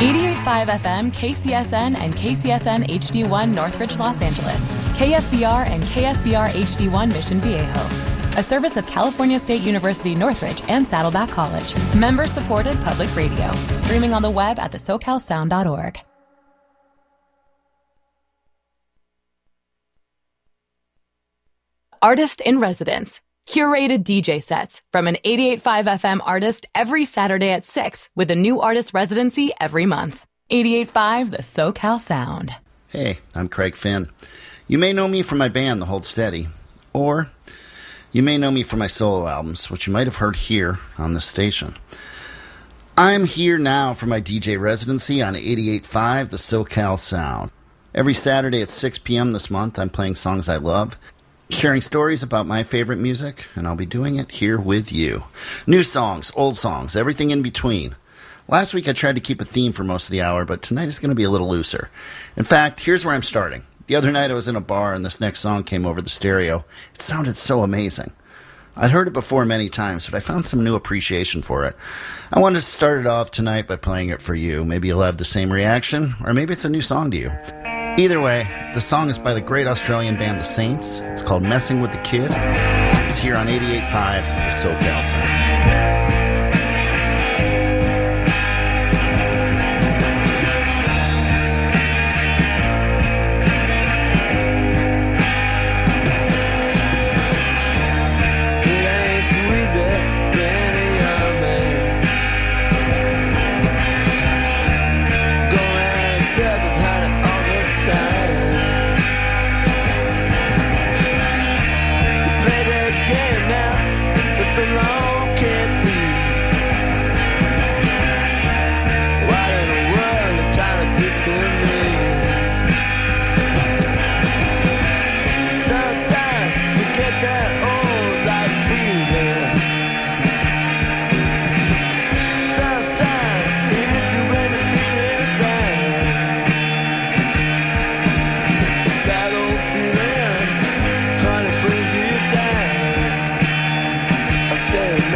88.5 FM, KCSN, and KCSN HD1 Northridge, Los Angeles. KSBR and KSBR HD1 Mission Viejo. A service of California State University Northridge and Saddleback College. Member-supported public radio. Streaming on the web at thesocalsound.org. Artist in Residence. Curated DJ sets from an 88.5 FM artist every Saturday at 6 with a new artist residency every month. 88.5 The SoCal Sound. Hey, I'm Craig Finn. You may know me from my band, The Hold Steady, or you may know me from my solo albums, which you might have heard here on this station. I'm here now for my DJ residency on 88.5 The SoCal Sound. Every Saturday at 6 p.m. this month, I'm playing songs I love, sharing stories about my favorite music, and I'll be doing it here with you. New songs, old songs, everything in between. Last week I tried to keep a theme for most of the hour, but tonight is going to be a little looser. In fact, here's where I'm starting. The other night I was in a bar and this next song came over the stereo. It sounded so amazing. I'd heard it before many times, but I found some new appreciation for it. I wanted to start it off tonight by playing it for you. Maybe you'll have the same reaction, or maybe it's a new song to you. Either way, the song is by the great Australian band The Saints. It's called Messing with the Kid. It's here on 88.5 The SoCal Sound. Said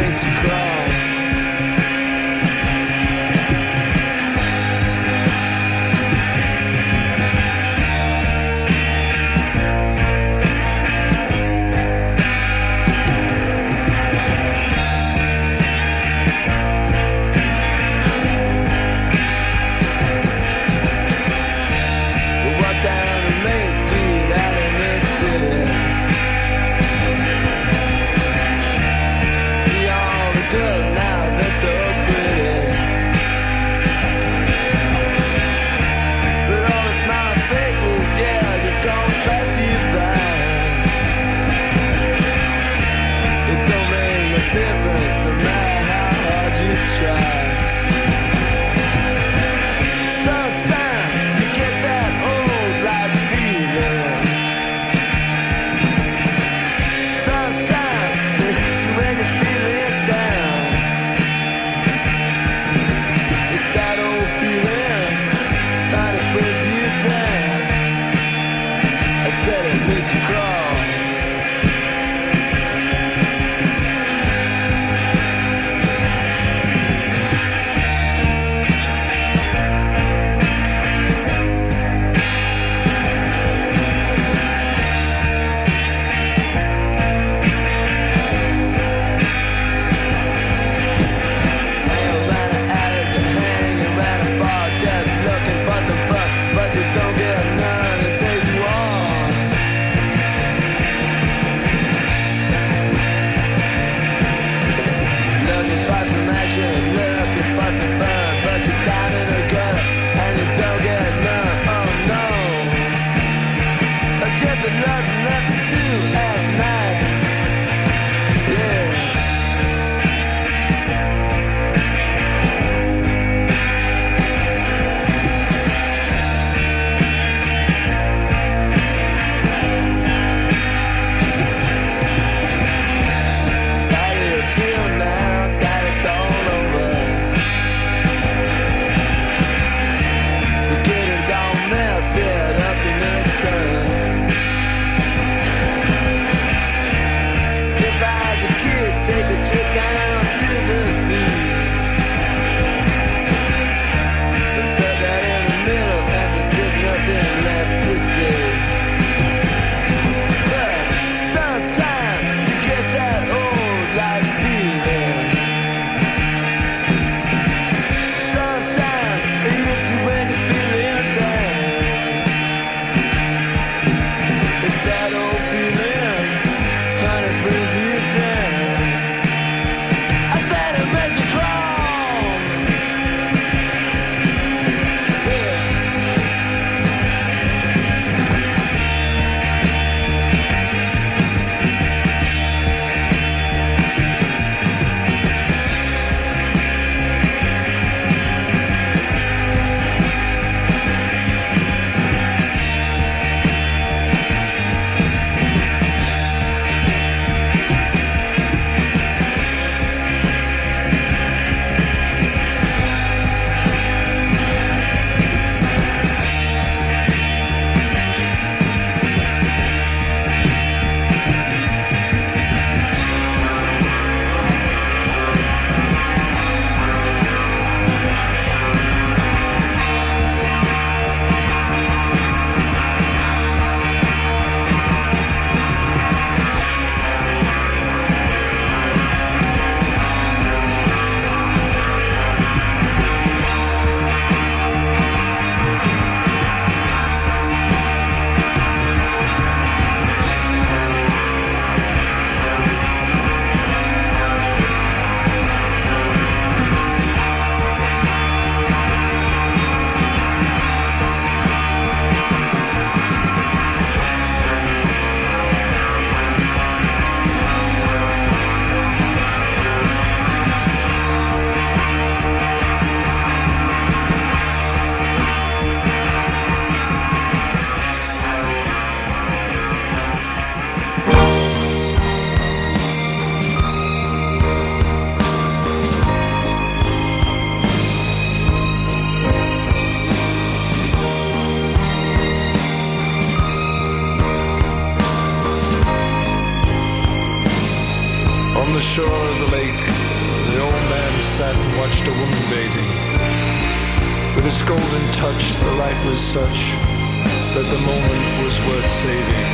the shore of the lake, the old man sat and watched a woman bathing. With its golden touch, the light was such that the moment was worth saving.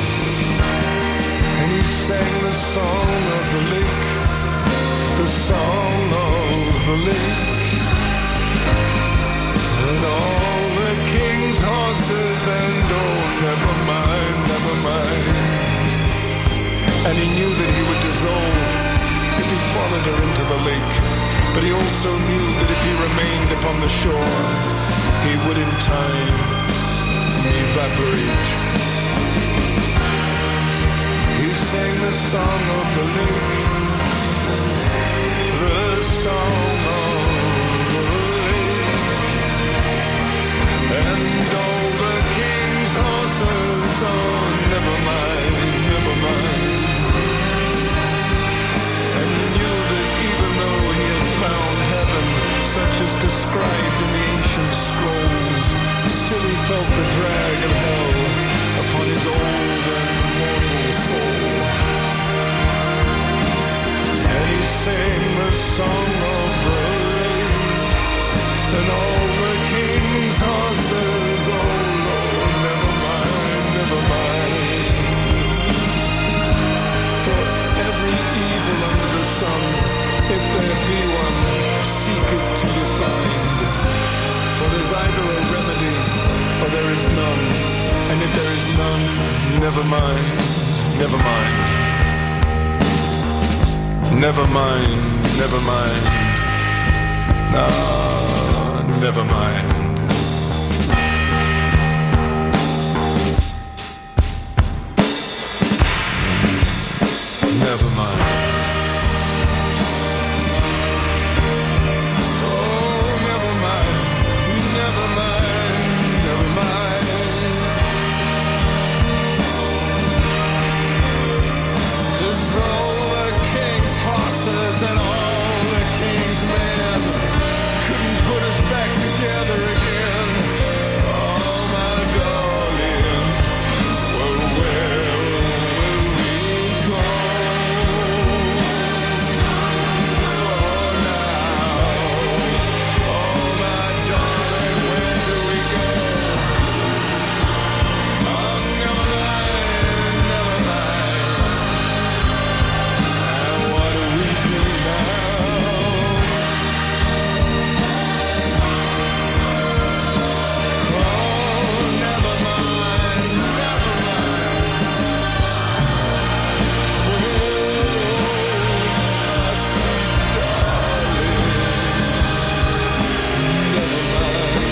And he sang the song of the lake, the song of the lake. And all the king's horses and oh, never mind, never mind. And he knew that he would dissolve if he followed her into the lake. But he also knew that if he remained upon the shore, he would in time evaporate. He sang the song of the lake, the song of the lake. And all the king's horses, oh, never mind, never mind. And he knew that even though he had found heaven, such as described in the ancient scrolls, still he felt the drag of hell upon his old and mortal soul. And he sang the song of the lake, and all the king's horses, oh Lord, never mind, never mind. For every evil under the sun, if there be one, seek it till you find. For there's either a remedy or there is none, and if there is none, never mind, never mind. Never mind, never mind. Ah, never mind. Never mind. Oh, never mind, never mind, never mind. 'Cause all the king's horses and all the king's men couldn't put us back together again. Oh, my darling, well, where will we go? Oh, now, oh, my darling, where do we go? Oh, never mind, never mind. And what do we do now? Oh, never mind, never mind. Oh, sweet darling, never mind.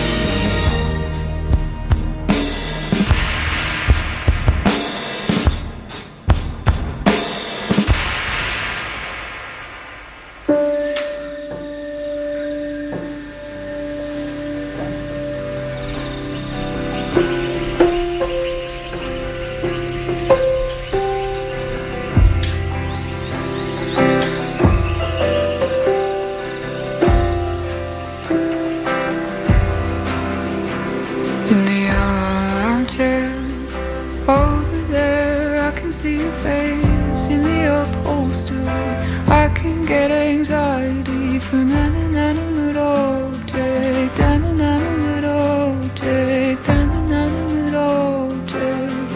In the armchair over there, I can see your face. In the upholstery, I can get anxiety from an inanimate object, an inanimate object, an inanimate object.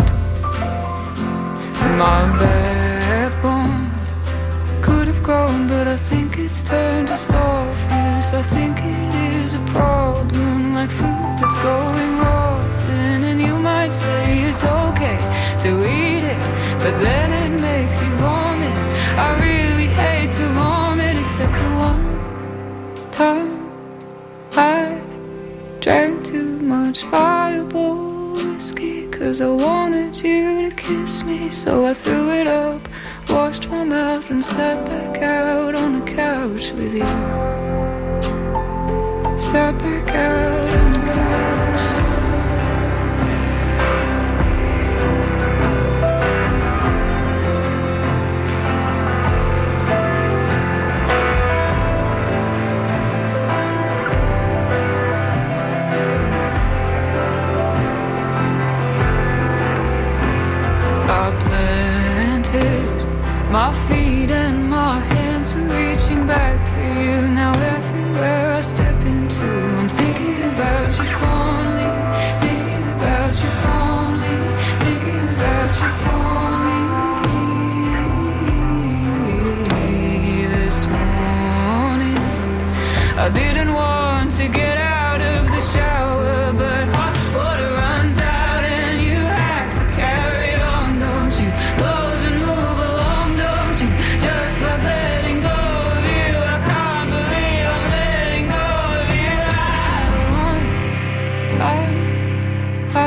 My backbone could have grown, but I think it's turned to softness. I think it is a problem, like food that's going rotten. And you might say it's okay to eat it, but then it makes you vomit. I really hate to vomit, except the one time I drank too much Fireball whiskey, 'cause I wanted you to kiss me. So I threw it up, washed my mouth and sat back out on the couch with you. Sat back out on the couch. I planted my feet then my hands were reaching back for you. Now everywhere I step into, I'm thinking about you fondly, thinking about you fondly, thinking about you fondly. This morning I didn't want to get out of the shower, but hot water runs out and you have to carry on, don't you? Close and move along, don't you? Just like letting go of you. I can't believe I'm letting go of you. One time I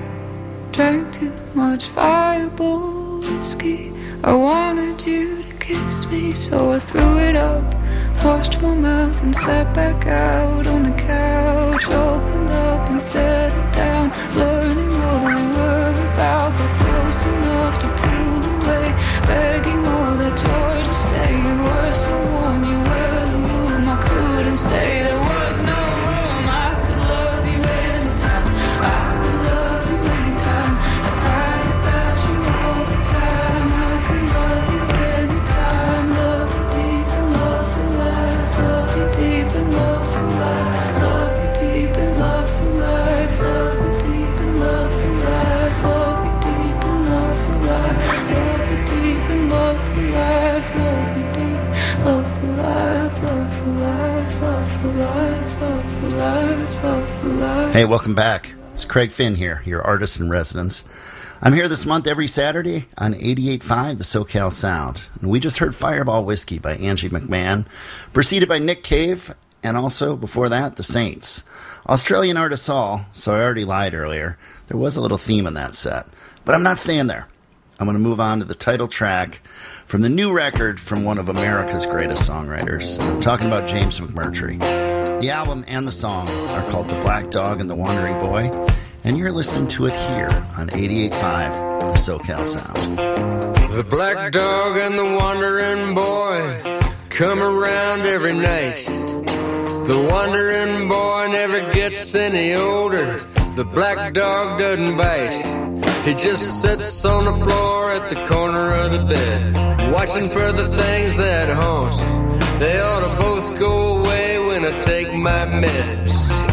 drank too much Fireball whiskey. I wanted you to kiss me, so I threw it up, washed my mouth and sat back out on the couch. Opened up and settled down, learning what we were about. Got close enough to pull away, begging all that joy to stay. You were so warm, you were the room. I couldn't stay, there was no room. I could love you anytime, I could love you anytime. I cry about you all the time. I could love you anytime, love you deep and love for life, love you deep and love for life, love you deep and love for life, love you deep and love for life, love you deep and love for life, love you deep and love for life, love you deep, love for life, love for life, love for life, love for life, love for life. Hey, welcome back. It's Craig Finn here, your artist in residence. I'm here this month every Saturday on 88.5 The SoCal Sound. And we just heard Fireball Whiskey by Angie McMahon, preceded by Nick Cave, and also, before that, The Saints. Australian artists all, so I already lied earlier. There was a little theme in that set. But I'm not staying there. I'm going to move on to the title track from the new record from one of America's greatest songwriters. I'm talking about James McMurtry. The album and the song are called The Black Dog and the Wandering Boy, and you're listening to it here on 88.5 The SoCal Sound. The black dog and the wandering boy come around every night. The wandering boy never gets any older. The black dog doesn't bite. He just sits on the floor at the corner of the bed, watching for the things that haunt. They ought to both go away when I take my meds,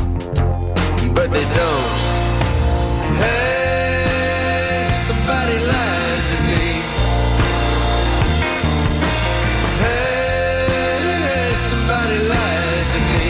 but they don't. Hey, somebody lied to me. Hey, somebody lied to me.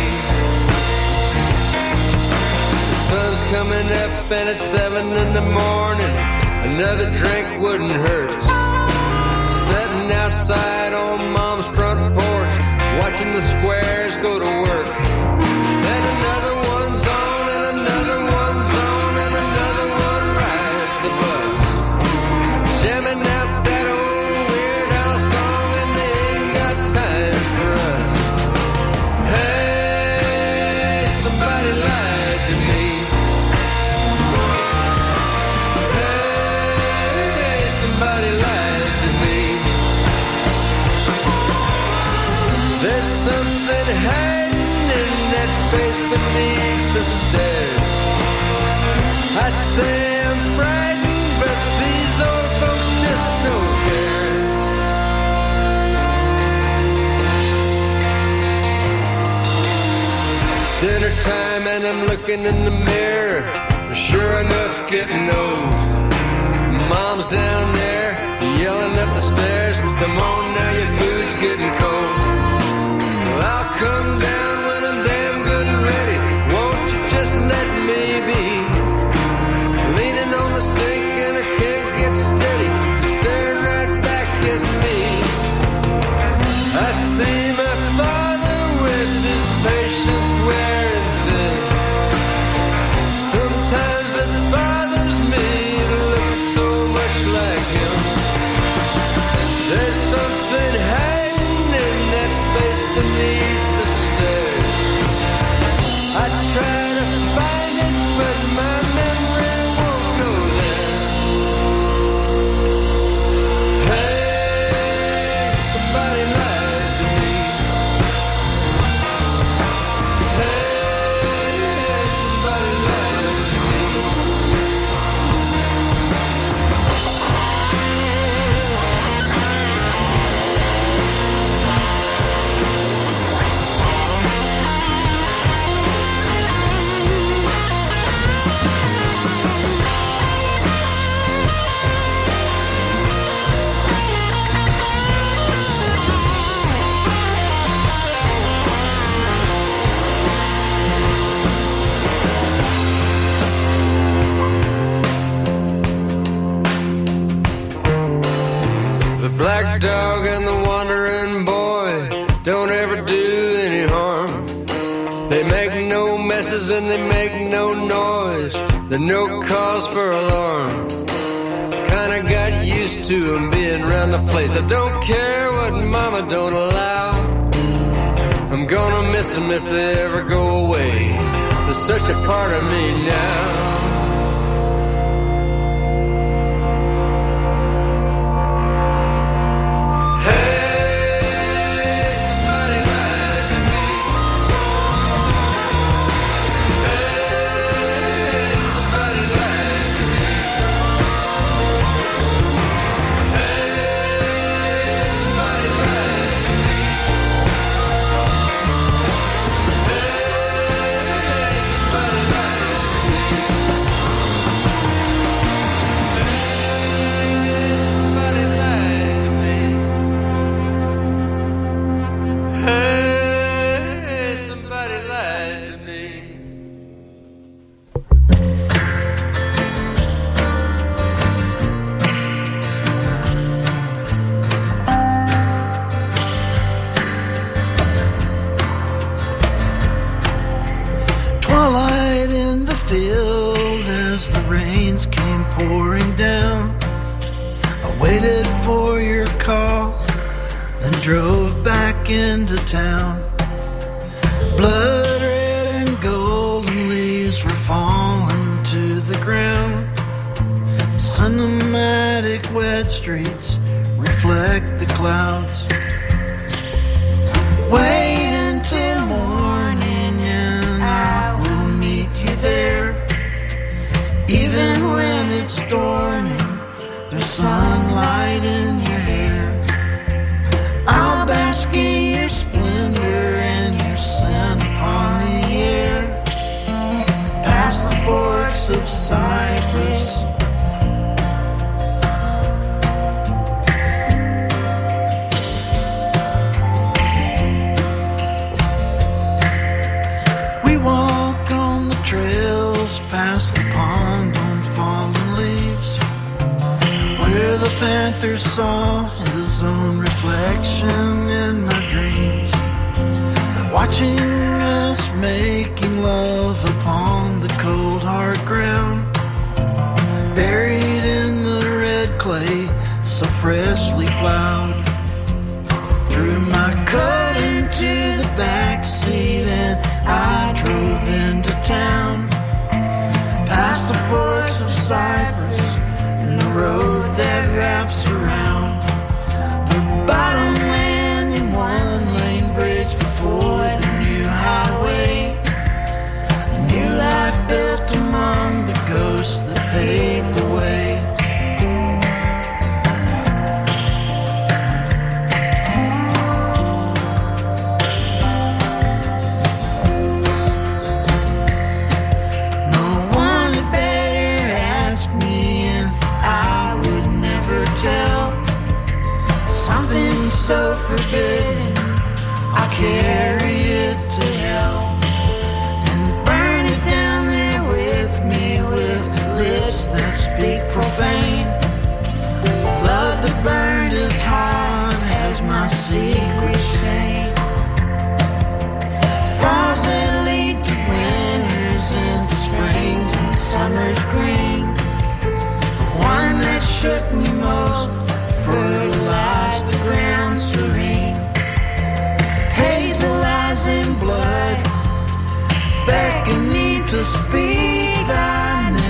The sun's coming up and it's 7 in the morning. Another drink wouldn't hurt. Sitting outside on Mom's front porch, watching the squares go to work. Then another one's on and another one's on and another one rides the bus, jamming out that old Weird Al song, and they ain't got time for us. Hey, somebody lied to me. Hey, somebody lied to me. There's something hiding in that space beneath the stairs. I say I'm frightened, but these old folks just don't care. Dinner time and I'm looking in the mirror, sure enough getting old. Mom's down there yelling up the stairs, come on now, your food's getting cold. Well, I'll come down when I'm damn good and ready. Won't you just let me be? Leaning on the sink and I can't get steady, staring right back at me. I see my father with his patience wearing thin. Sometimes it bothers me to look so much like him. There's something don't ever do any harm. They make no messes and they make no noise. There's no cause for alarm. Kinda got used to them being around the place. I don't care what mama don't allow. I'm gonna miss them if they ever go away. They're such a part of me now. Drove back into town. Blood red and golden leaves were falling to the ground. Cinematic wet streets reflect the clouds. Wait until morning and I will meet you there. Even when it's storming, there's sunlight in your hair. I'll bask in your splendor and your scent upon the air. Past the forks of Cypress, we walk on the trails past the pond on fallen leaves, where the panther saw his own reflection in my dreams, watching us making love upon the cold hard ground, buried in the red clay so freshly plowed. Threw my coat into the backseat and I drove into town, past the forks of Cypress and the road that wraps around the bottom land in one-lane bridge before the new highway. A new life built among the ghosts that paved the way. No one had better ask me and I would never tell. Something so forbidden, I'll carry it to hell and burn it down there with me with lips that speak profane. Love that burned as hot as my secret shame. Falls that lead to winters into springs and summer's green. The one that shook me most fertilized the ground serene. Hazel eyes in blood, beckoning to speak thy name.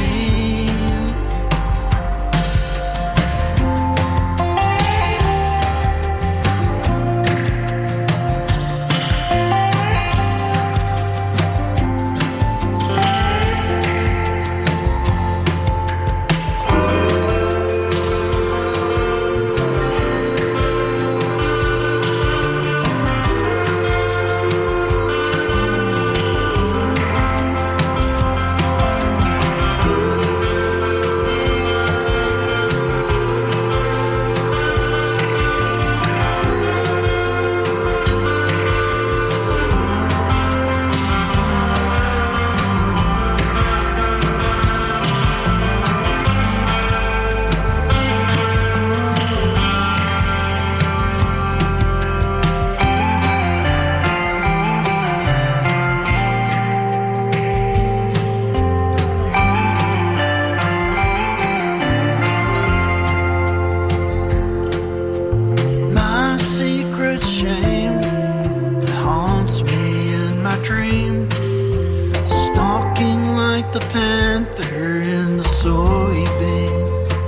the panther in the soybean.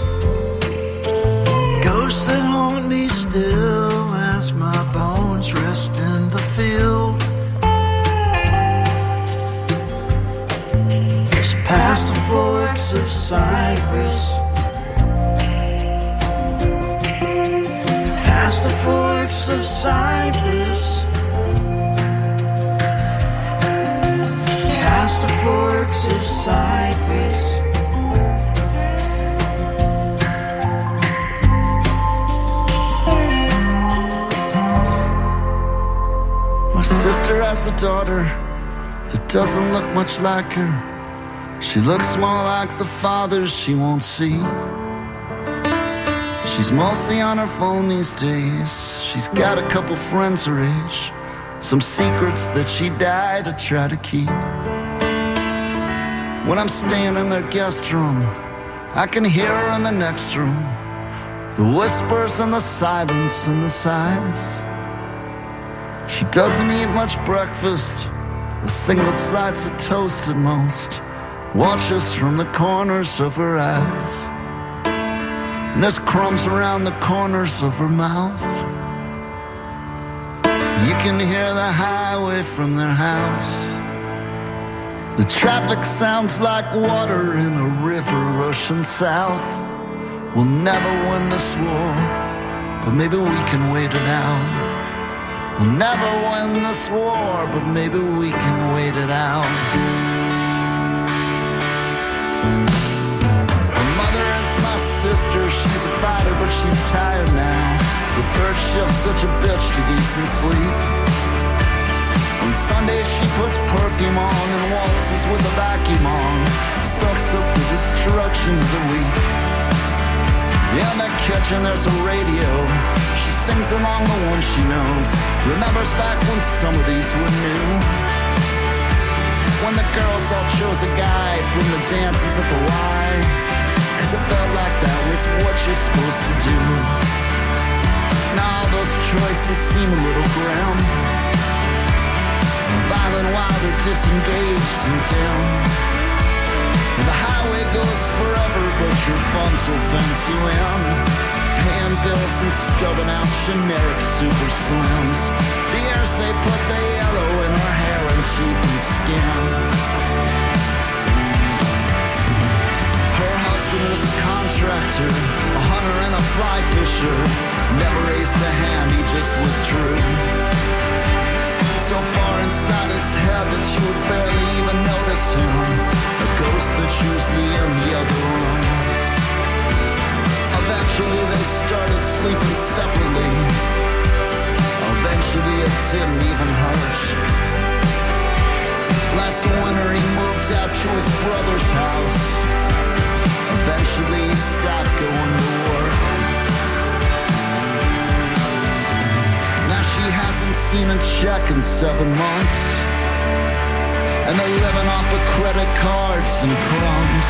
Ghosts that haunt me still as my bones rest in the field. Just past the forks of Cypress, past the forks of Cypress, past the forks of Cypress. My sister has a daughter that doesn't look much like her. She looks more like the fathers she won't see. She's mostly on her phone these days. She's got a couple friends her age, some secrets that she died to try to keep. When I'm staying in their guest room, I can hear her in the next room, the whispers and the silence and the sighs. She doesn't eat much breakfast, a single slice of toast at most, watches from the corners of her eyes. And there's crumbs around the corners of her mouth. You can hear the highway from their house. The traffic sounds like water in a river rushing south. We'll never win this war, but maybe we can wait it out. We'll never win this war, but maybe we can wait it out. Her mother is my sister, she's a fighter, but she's tired now. The third shift's such a bitch to decent sleep. On Sundays she puts perfume on and waltzes with a vacuum on, sucks up the destruction of the week. In the kitchen there's a radio, she sings along the one she knows, remembers back when some of these were new, when the girls all chose a guy from the dances at the Y, cause it felt like that was what you're supposed to do. Now those choices seem a little grim, violent while they're disengaged in town. And the highway goes forever, but your funds will fence you in, paying bills and stubbing out generic super slims. The years they put the yellow in her hair and teeth and skin. Her husband was a contractor, a hunter and a fly fisher. Never raised a hand, he just withdrew. So far inside his head that you would barely even notice him, a ghost that's usually in the other room. Eventually they started sleeping separately. Eventually it didn't even hurt. Last winter he moved out to his brother's house. Eventually he stopped going to work. She hasn't seen a check in 7 months, and they're living off of credit cards and crumbs.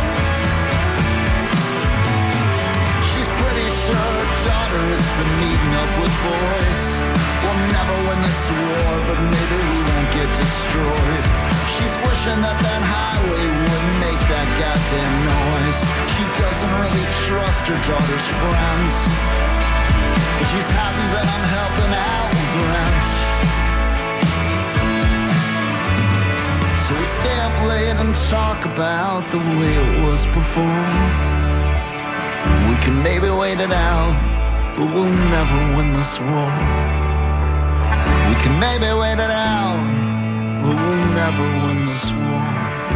She's pretty sure her daughter has been meeting up with boys. We'll never win this war, but maybe we won't get destroyed. She's wishing that that highway wouldn't make that goddamn noise. She doesn't really trust her daughter's friends, but she's happy that I'm helping out with rent. So we stay up late and talk about the way it was before. We can maybe wait it out, but we'll never win this war. We can maybe wait it out, but we'll never win this war.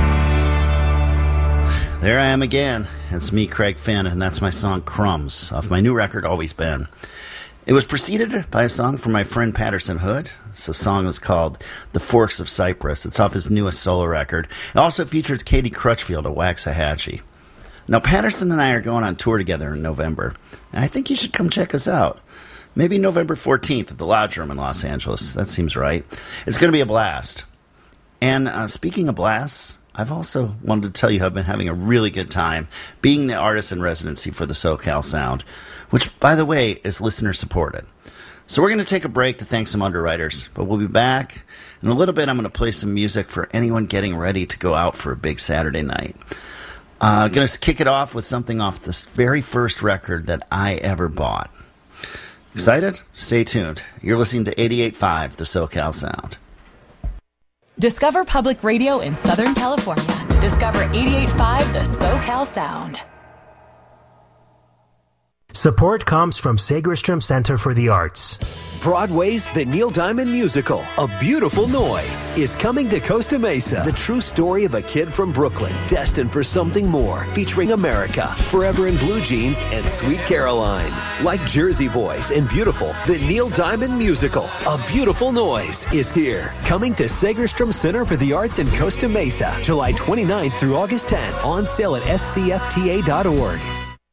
There I am again. It's me, Craig Finn, and that's my song Crumbs off my new record, Always Been. It was preceded by a song from my friend Patterson Hood. The song is called The Forks of Cypress. It's off his newest solo record. It also features Katie Crutchfield of Waxahachie. Now, Patterson and I are going on tour together in November, and I think you should come check us out. Maybe November 14th at the Lodge Room in Los Angeles. That seems right. It's going to be a blast. And speaking of blasts, I've also wanted to tell you I've been having a really good time being the artist in residency for the SoCal Sound, which, by the way, is listener-supported. So we're going to take a break to thank some underwriters, but we'll be back. In a little bit, I'm going to play some music for anyone getting ready to go out for a big Saturday night. I'm going to kick it off with something off the very first record that I ever bought. Excited? Stay tuned. You're listening to 88.5, the SoCal Sound. Discover Public Radio in Southern California. Discover 88.5, the SoCal Sound. Support comes from Segerstrom Center for the Arts. Broadway's The Neil Diamond Musical, A Beautiful Noise, is coming to Costa Mesa. The true story of a kid from Brooklyn, destined for something more, featuring America, Forever in Blue Jeans, and Sweet Caroline. Like Jersey Boys and Beautiful, The Neil Diamond Musical, A Beautiful Noise, is here. Coming to Segerstrom Center for the Arts in Costa Mesa, July 29th through August 10th. On sale at scfta.org.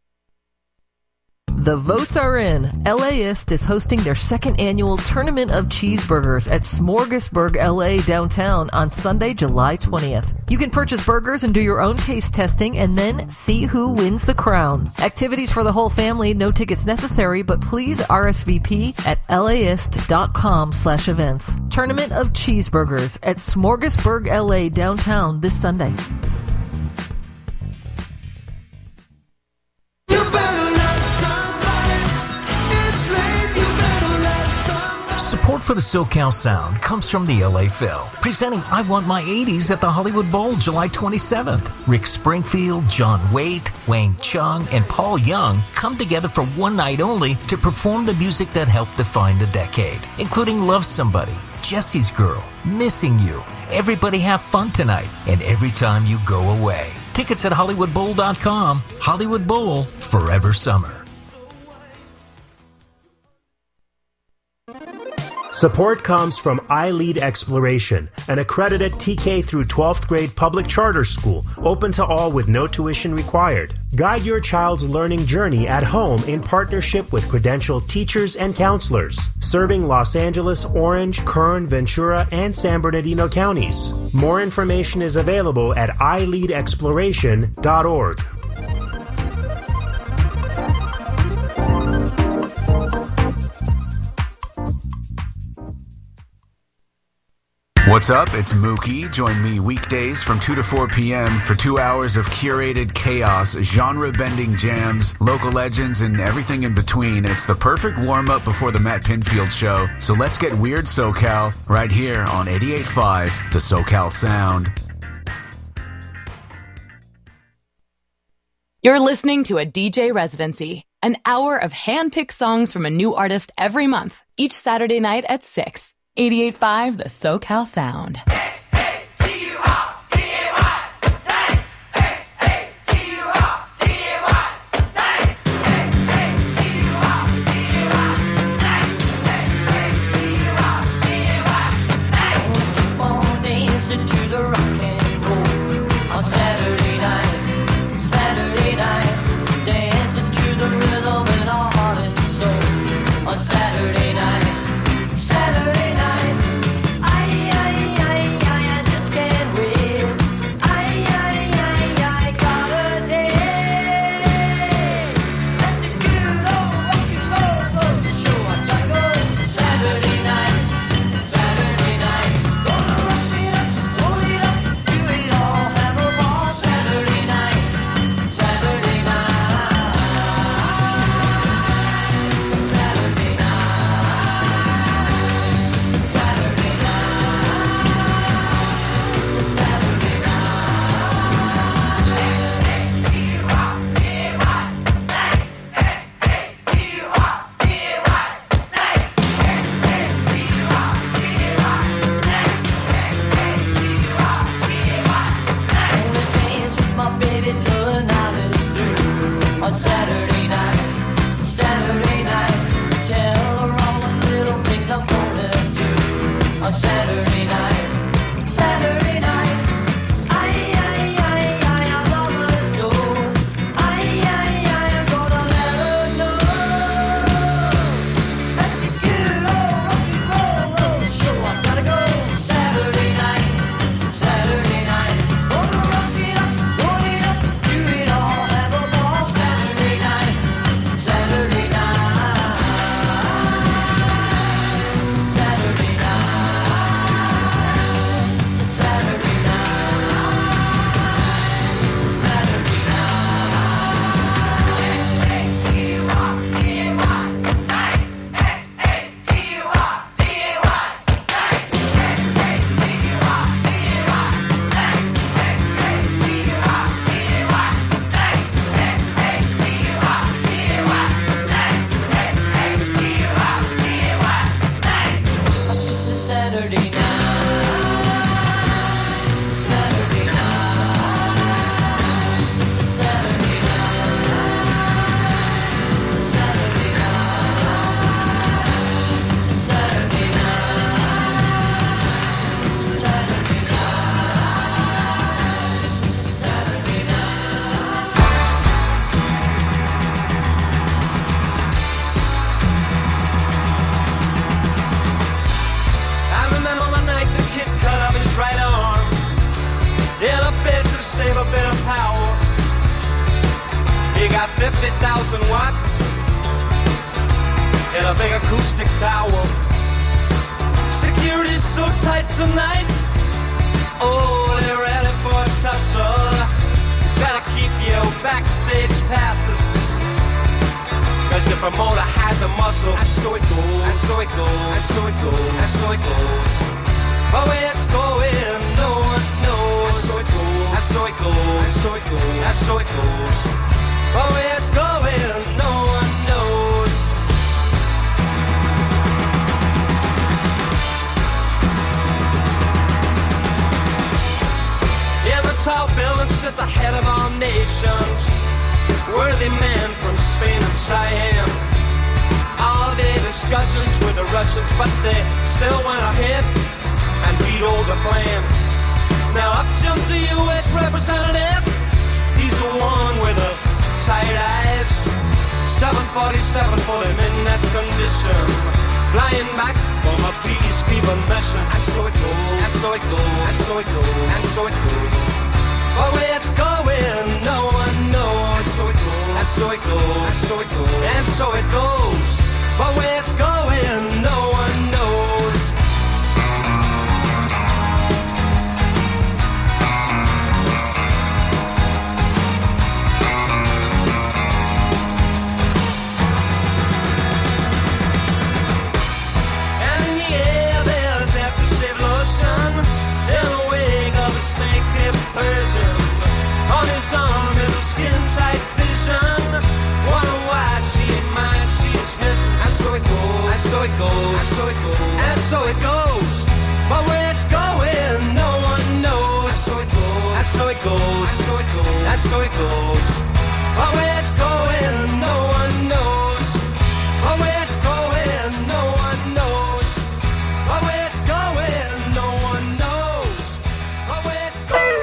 The votes are in. LAist is hosting their second annual Tournament of Cheeseburgers at Smorgasburg LA downtown on Sunday, July 20th. You can purchase burgers and do your own taste testing and then see who wins the crown. Activities for the whole family, no tickets necessary, but please RSVP at laist.com/events. Tournament of Cheeseburgers at Smorgasburg LA downtown this Sunday. Support for the SoCal Sound comes from the LA Phil, presenting I Want My 80s at the Hollywood Bowl July 27th. Rick Springfield, John Waite, Wang Chung, and Paul Young come together for one night only to perform the music that helped define the decade, including Love Somebody, Jesse's Girl, Missing You, Everybody Have Fun Tonight, and Every Time You Go Away. Tickets at HollywoodBowl.com. Hollywood Bowl, forever summer. Support comes from iLead Exploration, an accredited TK through 12th grade public charter school, open to all with no tuition required. Guide your child's learning journey at home in partnership with credentialed teachers and counselors, serving Los Angeles, Orange, Kern, Ventura, and San Bernardino counties. More information is available at iLeadExploration.org. What's up? It's Mookie. Join me weekdays from 2 to 4 p.m. for 2 hours of curated chaos, genre-bending jams, local legends, and everything in between. It's the perfect warm-up before the Matt Pinfield Show. So let's get weird, SoCal, right here on 88.5, the SoCal Sound. You're listening to a DJ Residency, an hour of hand-picked songs from a new artist every month, each Saturday night at 6. 88.5, the SoCal Sound. Saturday night, Saturday night. Saturday night. This is Saturday night. This is Saturday night. This is Saturday night. This is Saturday night. This is Saturday night. This is Saturday night. Right arm in a bid to save a bit of power. He got 50,000 watts in a big acoustic tower. Security's so tight tonight. Oh, they're ready for a tussle. Better keep your backstage passes, 'cause your promoter had the muscle. And so it goes, and so it goes, and so it goes, and so it goes. Oh, where it's going, no one knows. And so it goes, and so it goes, and so it goes, and so it goes. Oh, where it's going, no one knows. In the tall building sit the head of our nations, worthy men from Spain and Siam. All-day discussions with the Russians, but they still went ahead and veto the plan. Now up jumped the U.S. representative. He's the one with the tight eyes. 747 for him in that condition, flying back from a peacekeeping mission. And so it goes, and so it goes, and so it goes, and so it goes. But where it's going, no one knows. And so it goes, and so it goes, and so it goes, and so it goes. But where it's going, no one knows. On his arm is a skin-tight vision. Wonder why she ain't mine, she's his. And so it goes, and so it goes, and so it goes, and so it goes. But where it's going, no one knows. And so it goes, and so it goes, and so it goes, and so it goes. But where it's going, no one knows. But where it's going, no one knows. But where it's going, no one knows. But where it's going.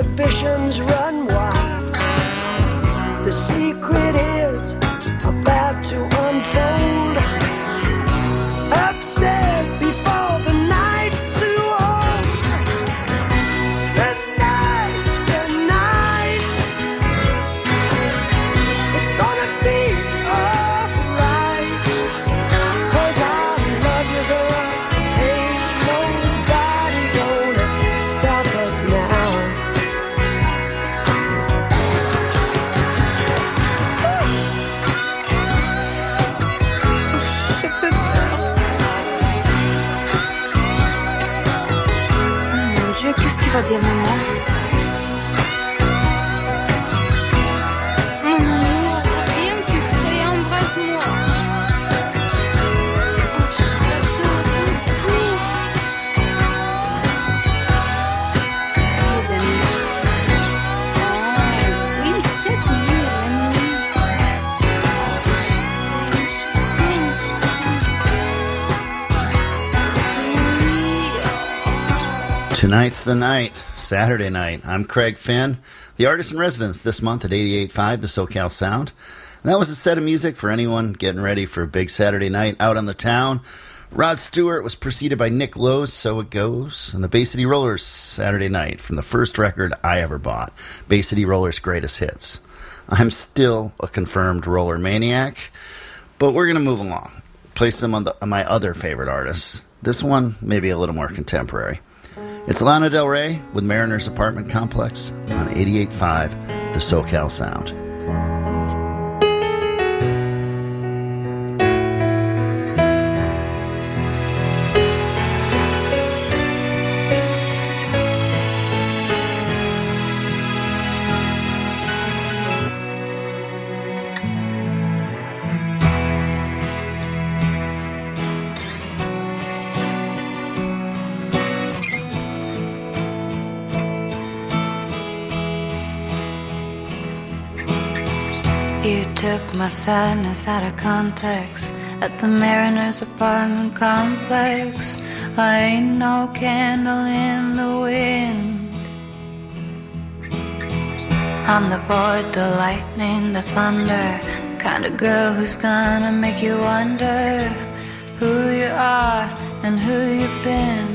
suspicions run wild. The secret is about to unfold. Upstairs before the night's too old. Tonight's the night. It's gonna be alright. 'Cause I love you, girl. Ain't nobody gonna stop us now. J'ai peu peur. Oh mon Dieu, qu'est-ce qu'il va dire maman? Mon amour, viens plus près, embrasse-moi. Oh, je t'adore beaucoup. Cette nuit est la nuit. Oh oui, cette nuit est la nuit. Oh, je t'aime, je t'aime, je t'aime. Tonight's the night, Saturday night. I'm Craig Finn, the artist in residence this month at 88.5, the SoCal Sound. And that was a set of music for anyone getting ready for a big Saturday night out on the town. Rod Stewart was preceded by Nick Lowe's So It Goes, and the Bay City Rollers Saturday Night from the first record I ever bought, Bay City Rollers Greatest Hits. I'm still a confirmed roller maniac, but we're going to move along. Play some of my other favorite artists. This one, maybe a little more contemporary. It's Lana Del Rey with Mariner's Apartment Complex on 88.5, the SoCal Sound. You took my sadness out of context at the Mariner's Apartment Complex. I ain't no candle in the wind. I'm the board, the lightning, the thunder, kind of girl who's gonna make you wonder who you are and who you've been.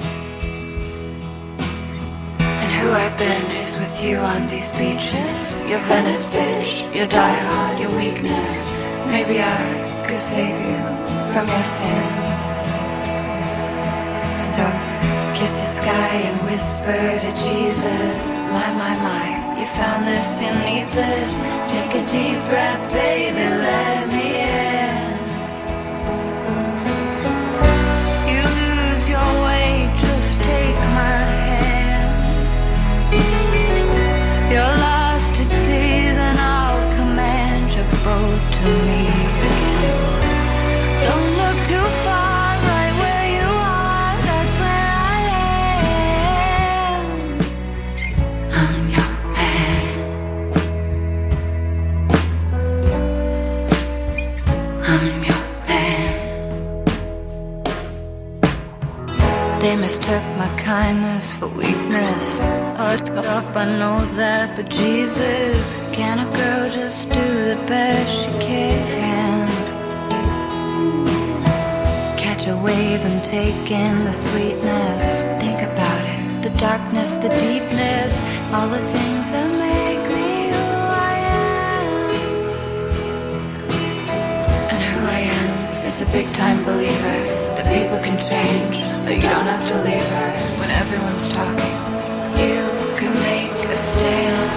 And who I've been is with you on these beaches. Your Venice bitch, your diehard, your weakness. Maybe I could save you from your sins. So kiss the sky and whisper to Jesus. My, you found this, you need this. Take a deep breath, baby, let me in. You lose your way, just take my hand. You're lost at sea, then I'll command your boat to me again. Don't look too far, right where you are, that's where I am. I'm your man. I'm your man. They mistook my kindness for weakness. Up, I know that, but Jesus, can a girl just do the best she can? Catch a wave and take in the sweetness. Think about it, the darkness, the deepness, all the things that make me who I am. And who I am is a big time believer that people can change, that you don't have to leave her when everyone's talking. You can make a stand.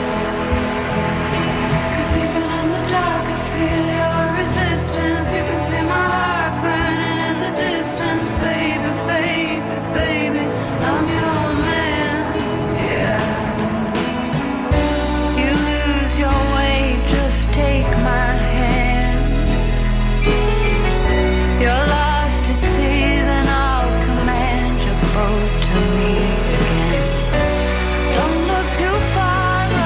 'Cause even in the dark I feel your resistance. You can see my heart burning in the distance. Baby, baby, baby, I'm your man, yeah. You lose your way, just take my hand. You're lost at sea, then I'll command your boat to me again. Don't look too far,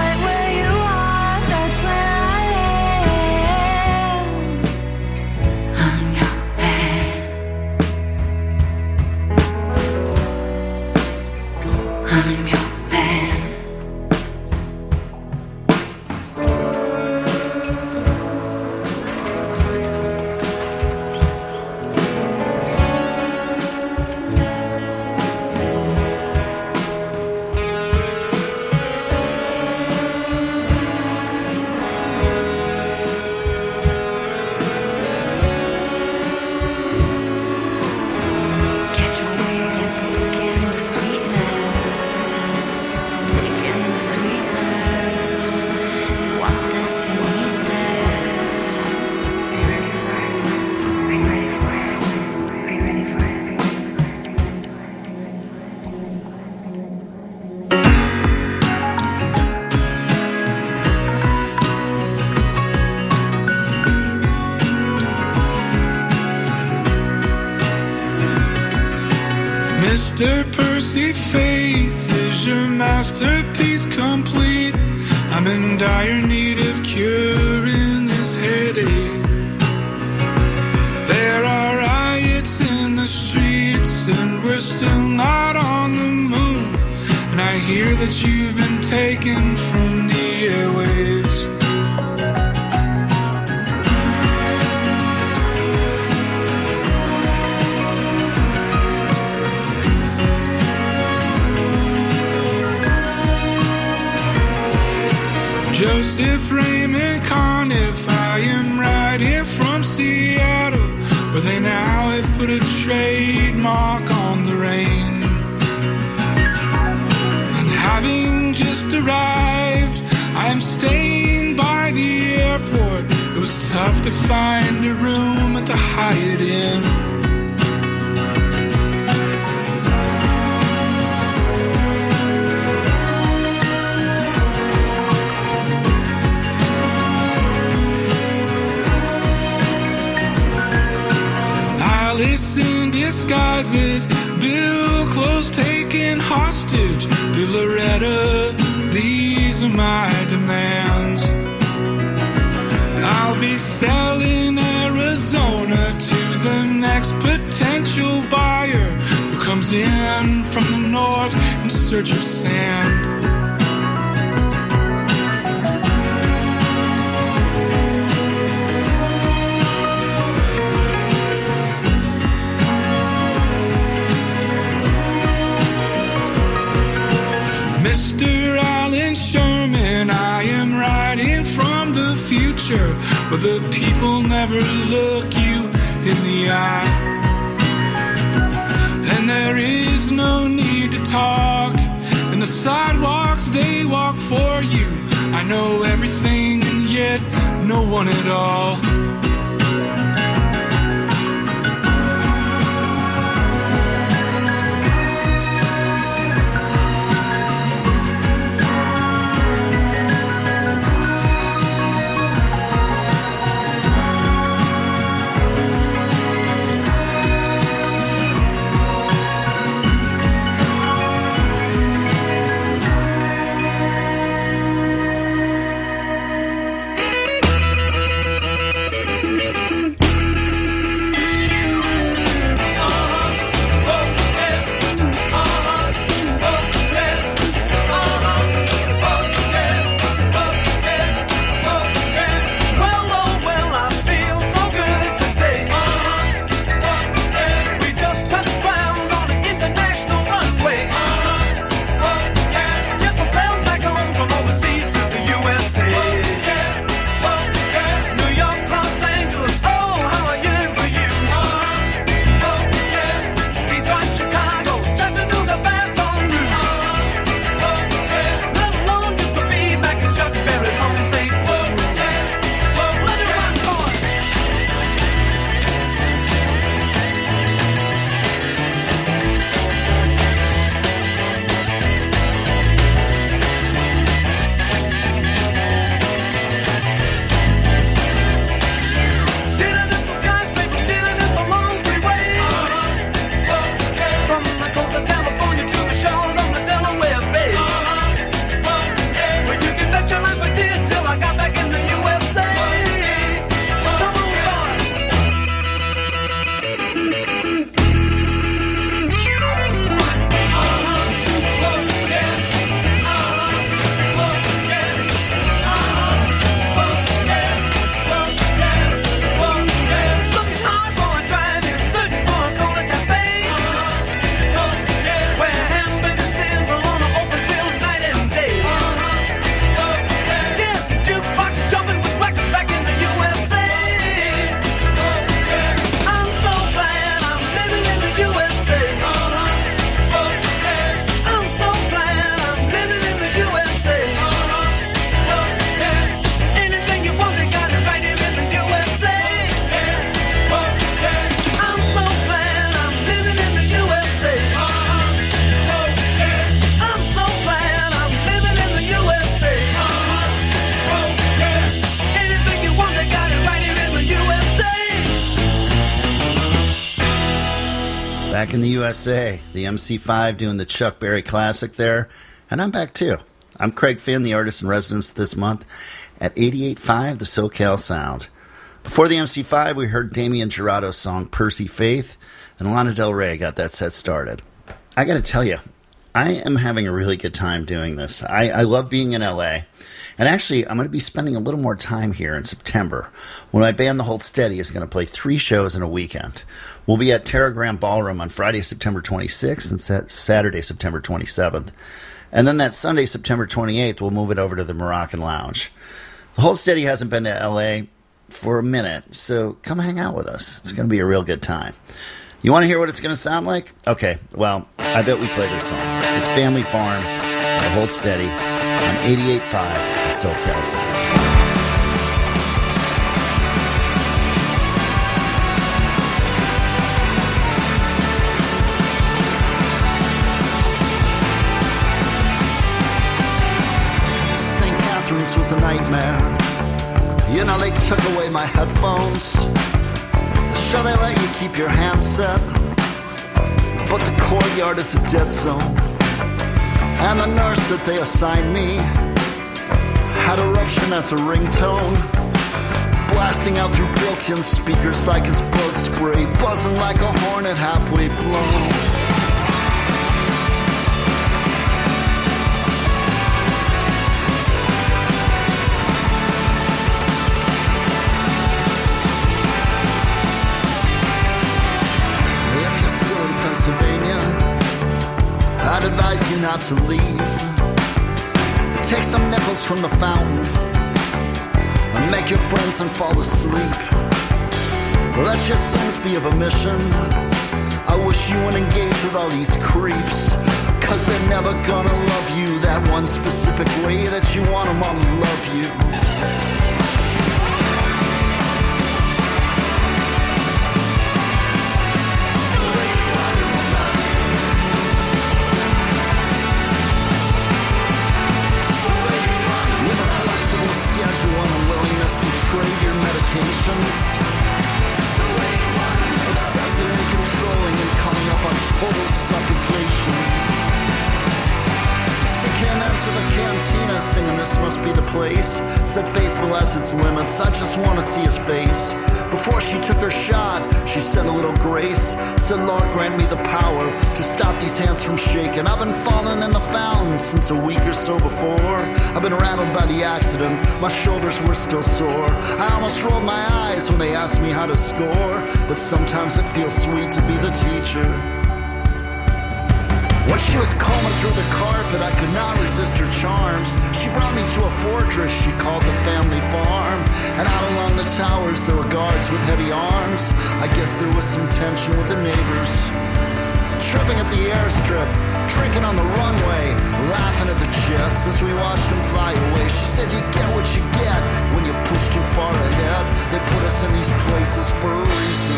Mr. Percy Faith, is your masterpiece complete? I'm in dire need of curing this headache. There are riots in the streets and we're still not on the moon. And I hear that you've been taken from the airwaves. Joseph Raymond Conniff, I am right here from Seattle, where they now have put a trademark on the rain. And having just arrived, I am staying by the airport. It was tough to find a room at the Hyatt Inn. Alice in disguises, Bill close taken hostage. Dear Loretta, these are my demands. I'll be selling Arizona to the next potential buyer who comes in from the north in search of sand. Mr. Alan Sherman, I am writing from the future, where the people never look you in the eye. And there is no need to talk, and the sidewalks, they walk for you. I know everything and yet no one at all. Back in the USA, the MC5 doing the Chuck Berry classic there, and I'm back too. I'm Craig Finn, the artist in residence this month at 88.5 The SoCal Sound. Before the MC5, we heard Damien Jurado's song Percy Faith, and Lana Del Rey got that set started. I gotta tell you, I am having a really good time doing this. I love being in LA. And actually, I'm going to be spending a little more time here in September when my band, The Hold Steady, is going to play 3 shows in a weekend. We'll be at Terragram Ballroom on Friday, September 26th and Saturday, September 27th. And then that Sunday, September 28th, we'll move it over to the Moroccan Lounge. The Hold Steady hasn't been to LA for a minute, so come hang out with us. It's going to be a real good time. You want to hear what it's going to sound like? Okay, well, I bet we play this song. It's Family Farm on The Hold Steady on 88.5 The SoCal Sound. St. Catherine's was a nightmare. You know, they took away my headphones. Sure, they let you keep your handset, but the courtyard is a dead zone. And the nurse that they assigned me had eruption as a ringtone, blasting out through built-in speakers like it's bug spray, buzzing like a hornet halfway blown. If you're still in Pennsylvania, I'd advise you not to leave. Take some nickels from the fountain and make your friends and fall asleep. Let your sins be of a mission. I wish you wouldn't engage with all these creeps, 'cause they're never gonna love you that one specific way that you want them all to love you. Trade your medications, obsessing and controlling and coming up on total suffocation. She came into the cantina singing "This Must Be the Place," said faithful as its limits, I just want to see his face. Before she took her shot, she said a little grace, said Lord grant me the power to stop these hands from shaking. I've been falling in the fountain since a week or so before. I've been rattled by the accident, my shoulders were still sore. I almost rolled my eyes when they asked me how to score, but sometimes it feels sweet to be the teacher. When she was combing through the carpet, I could not resist her charms. She brought me to a fortress she called the family farm. And out along the towers there were guards with heavy arms. I guess there was some tension with the neighbors. Tripping at the airstrip, drinking on the runway, laughing at the jets as we watched them fly away. She said you get what you get when you push too far ahead. They put us in these places for a reason.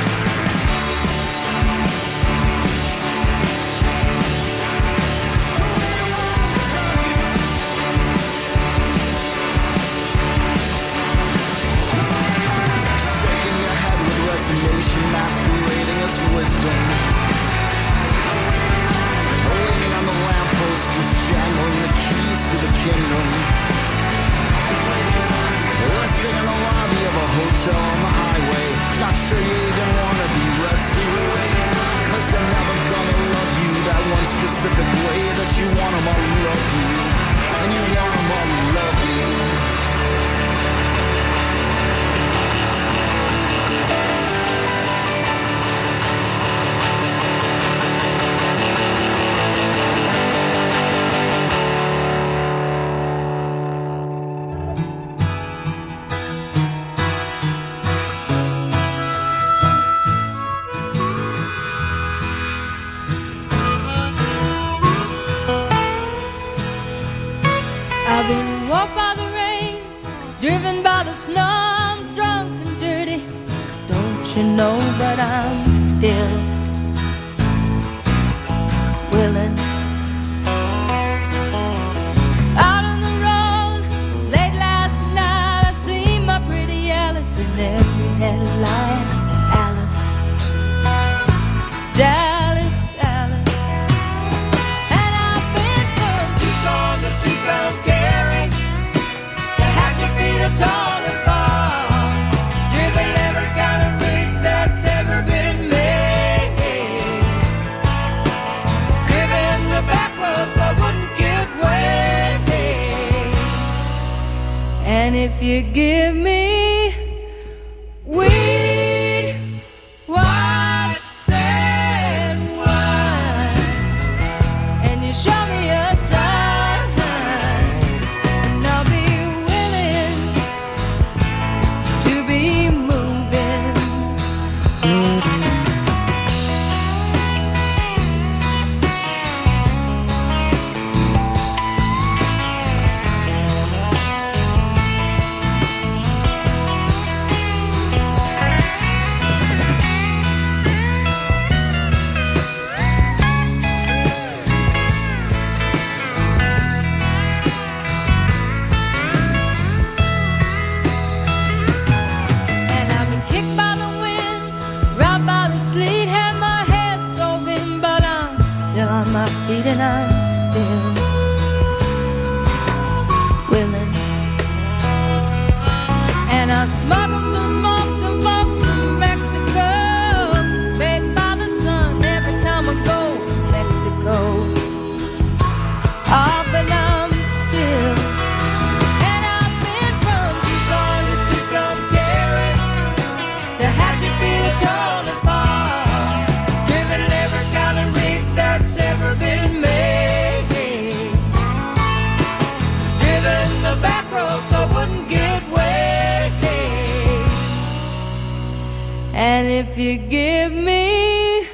Masquerading as wisdom, leaning on the lamppost, just jangling the keys to the kingdom. Resting in the lobby of a hotel on the highway, not sure you even want to be rescued, 'cause they're never gonna love you that one specific way that you want them all to love you, and you want them all to love you. I've been walked by the rain, driven by the snow, I'm drunk and dirty, don't you know, but I'm still willing. Out on the road, late last night, I seen my pretty Alice in every headline. Alice, Dad. if you give me weed, white sand wine, and you show me a sign, and I'll be willing to be moving. And I've been kicked by the wind, robbed by the sleet, had my head stove in, but I'm still on my feet and I'm still willing. And I smuggled some smokes and folks from Mexico, baked by the sun every time I go to Mexico. Oh, but I'm still. And I've been from Georgia to Tucumcari, to Hatchetfield, Georgia Farm, driven every kind of rig that's ever been made, driven the back roads so I wouldn't get wet. And if you give me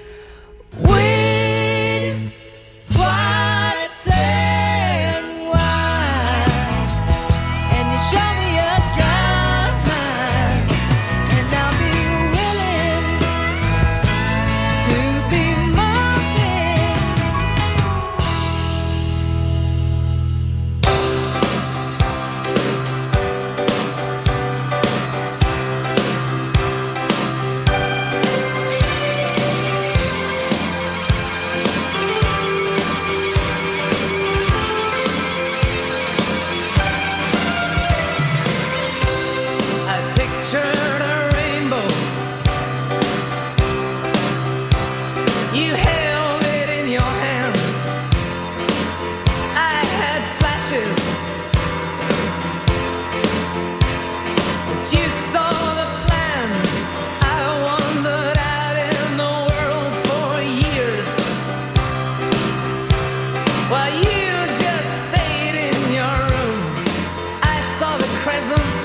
weed, white sand wine, and you show me a sign, and I'll be willing to be moving. I pictured a rainbow. You held it in your hands. I had flashes, but you saw the plan. I wandered out in the world for years, while you just stayed in your room. I saw the crescent